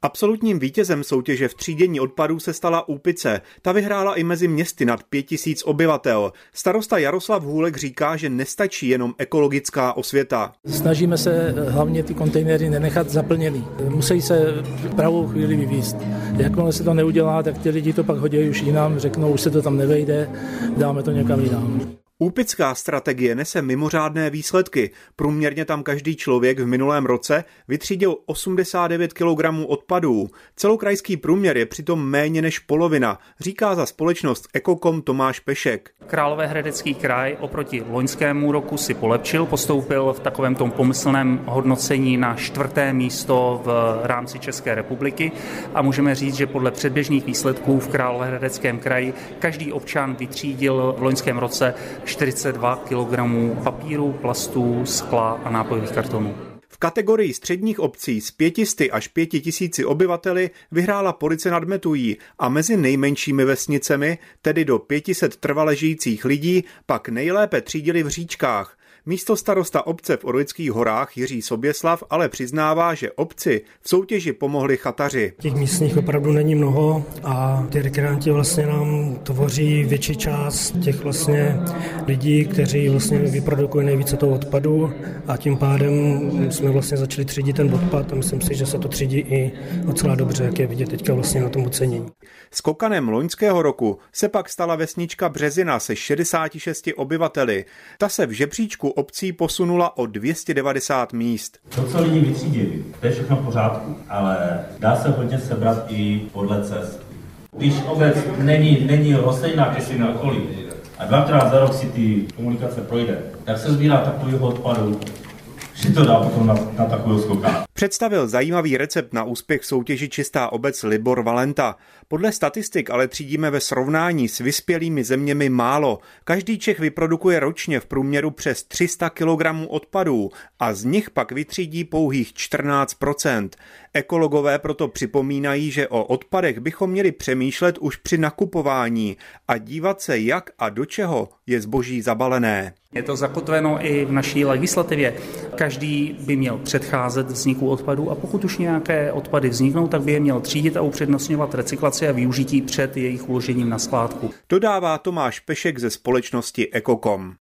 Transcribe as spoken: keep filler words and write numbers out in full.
Absolutním vítězem soutěže v třídění odpadů se stala Úpice. Ta vyhrála i mezi městy nad pět tisíc obyvatel. Starosta Jaroslav Hůlek říká, že nestačí jenom ekologická osvěta. Snažíme se hlavně ty kontejnery nenechat zaplněný. Musí se v pravou chvíli vyvízt. Jakmile se to neudělá, tak ty lidi to pak hodí už jinam, řeknou, už se to tam nevejde, dáme to někam jinam. Úpická strategie nese mimořádné výsledky. Průměrně tam každý člověk v minulém roce vytřídil osmdesát devět kilogramů odpadů. Celokrajský průměr je přitom méně než polovina, říká za společnost Ekokom Tomáš Pešek. Královéhradecký kraj oproti loňskému roku si polepšil, postoupil v takovém tom pomyslném hodnocení na čtvrté místo v rámci České republiky a můžeme říct, že podle předběžných výsledků v Královéhradeckém kraji každý občan vytřídil v loňském roce čtyřicet dva kilogramů papíru, plastů, skla a nápojových kartonů. V kategorii středních obcí s pětisty až pěti tisíci obyvateli vyhrála Police nad Metují a mezi nejmenšími vesnicemi, tedy do pěti set trvale žijících lidí, pak nejlépe třídili v Říčkách. Místostarosta obce v Orlických horách Jiří Soběslav ale přiznává, že obci v soutěži pomohli chataři. Těch místních opravdu není mnoho a ty rekreanti vlastně nám tvoří větší část těch vlastně lidí, kteří vlastně vyprodukují nejvíce toho odpadu a tím pádem jsme vlastně začali třídit ten odpad a myslím si, že se to třídí i docela dobře, jak je vidět teďka vlastně na tom ocenění. Skokanem loňského roku se pak stala vesnička Březina se šedesáti šesti obyvateli. Ta se v žebříčku obcí posunula o dvě stě devadesát míst. To, co lidi vytřídili, to je všechno v pořádku, ale dá se hodně sebrat i podle cest. Když obec není, není rostlinná kyselina okolí a dvakrát za rok si ty komunikace projde, tak se sbírá takového odpadu, že to dá potom na, na takovou skokan. Představil zajímavý recept na úspěch soutěži Čistá obec Libor Valenta. Podle statistik ale třídíme ve srovnání s vyspělými zeměmi málo. Každý Čech vyprodukuje ročně v průměru přes tři sta kilogramů odpadů a z nich pak vytřídí pouhých čtrnáct procent. Ekologové proto připomínají, že o odpadech bychom měli přemýšlet už při nakupování a dívat se, jak a do čeho je zboží zabalené. Je to zakotveno i v naší legislativě. Každý by měl předcházet vzniku odpadů a pokud už nějaké odpady vzniknou, tak by je měl třídit a upřednostňovat recyklaci a využití před jejich uložením na skládku. Dodává Tomáš Pešek ze společnosti Ekokom.